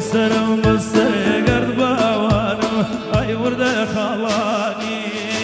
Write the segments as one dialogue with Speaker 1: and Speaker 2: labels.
Speaker 1: سرم بستقرد باوانم ای ورده خالانی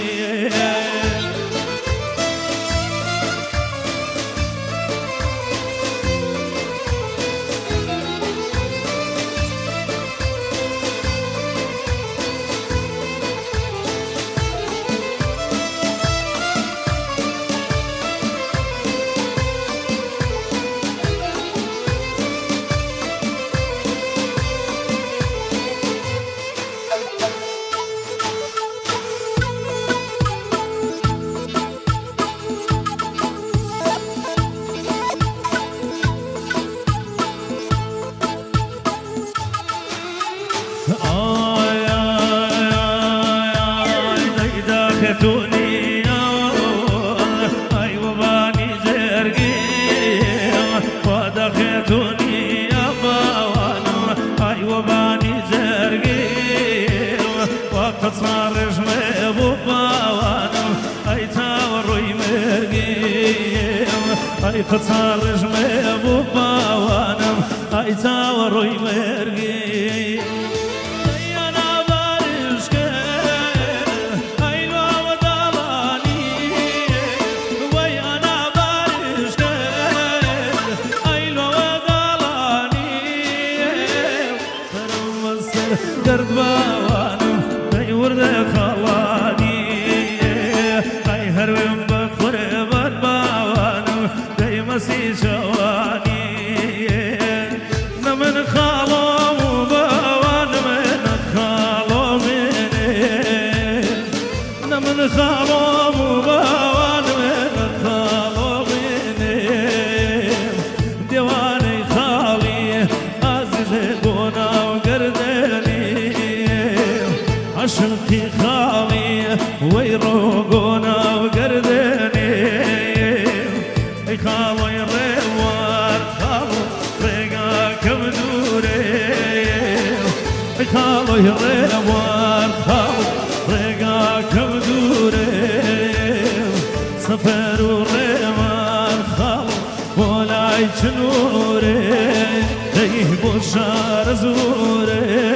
Speaker 1: صارش مبو باوانم ای تاوروی مرگیم ای صارش مبو باوانم ای تاوروی مرگیم درد باوانم ای ورده خالانی ای هرویم بخوره بر باوانم ای مسی شوانی نمن خالام باوانم نخالام نمن خالام باوانم نخالام دیوانه خالی عزیز گناه گردنی عشقي خالي ويروقونا وقردني اي خالي الروار خالو رقا كمدوري اي خالي الروار خالو رقا كمدوري سفر الروار خالو ولاي جنوري اي بشار زوري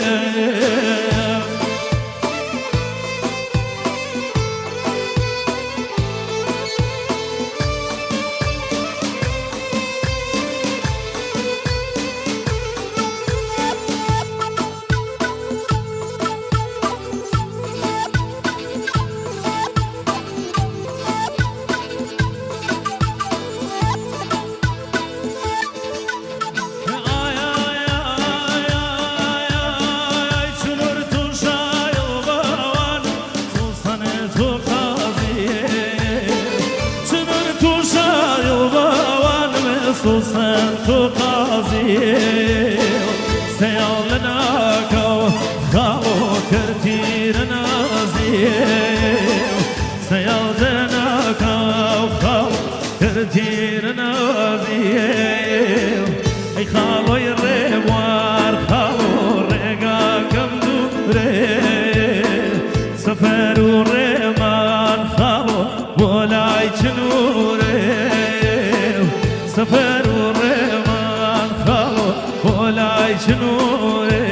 Speaker 1: تو قاضی سیالنا کو خالو کرتیر نازی سیالنا کو خالو کرتیر نازی ای خالوی روار خالو رگا کم دوره سفر و رمان خالو ولای چنوره سفر الرمان خالو ولا يشنوري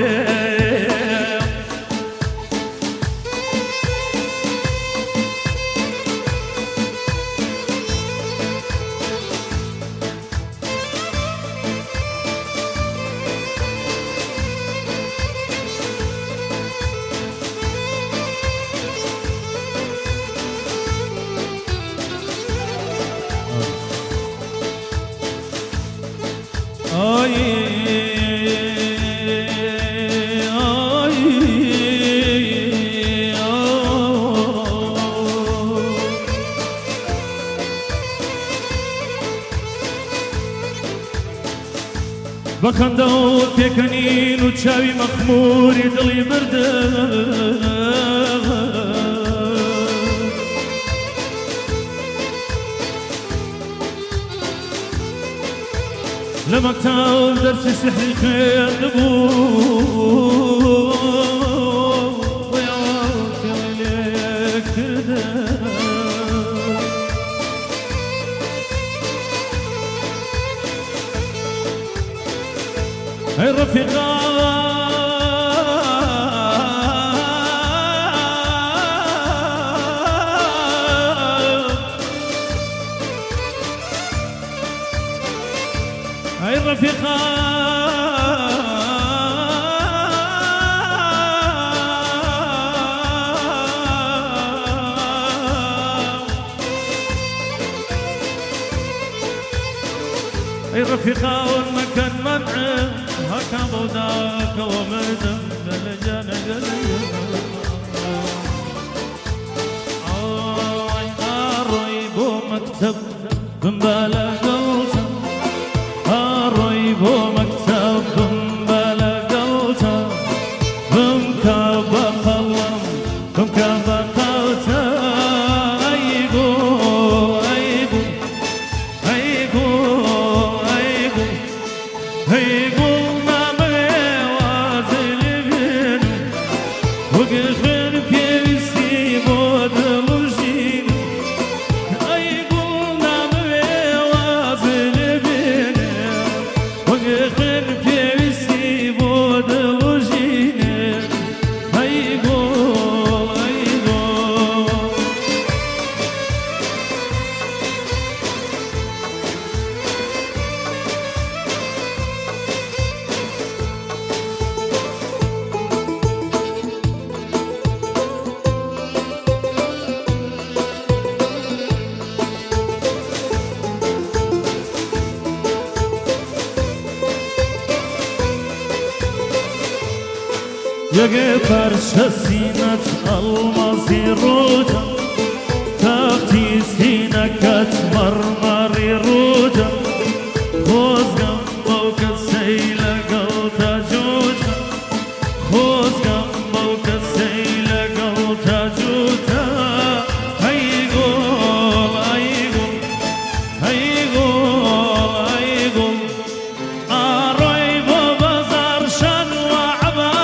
Speaker 1: بخندو تکنین و چاوی مخموری دلی برده لمكتاب درس سحري خير نبو وياك ليك كده هاي رفيقات رفيقا والمكان ممعن هكا بوداك ومدن بلجان الريب مكتب بمبالا قلتا الريب مكتب بمبالا قلتا بمكابا قلم بمكابا قلتا یه پرچه سینت الماسی روجا تختی سینکت مرمری روجا خوزگم باوک سیل گلتا جوجا خوزگم باوک سیل گلتا جوجا ای گل ای گل ای گل ای گل آرای با بازار شن و عبا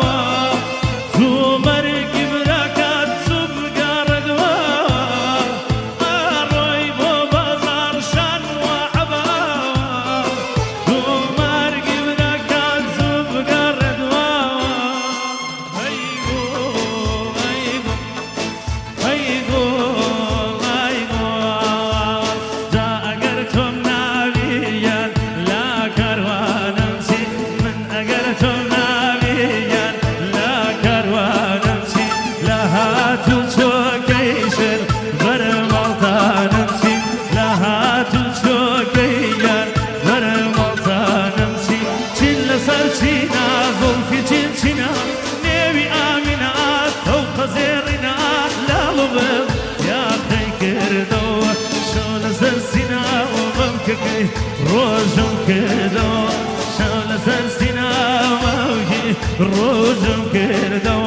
Speaker 1: روزم کردو شال سرسینا موجی روزم کردو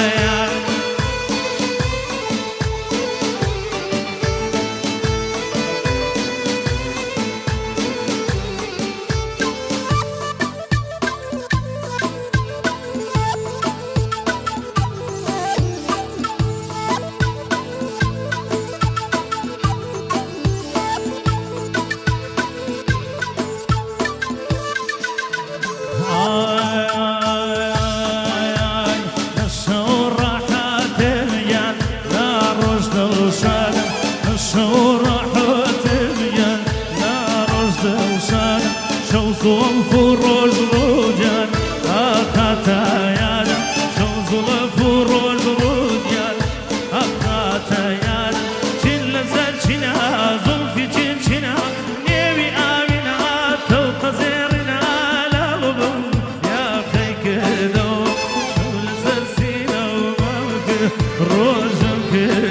Speaker 1: فروج روجان أخاتيانا شوزل فروج روجان أخاتيانا شل زرشنا زلفي جنشنا نبي آمنا توق زيرنا لالبو يا خيك دو شل زرسينا ومامك روجم كدو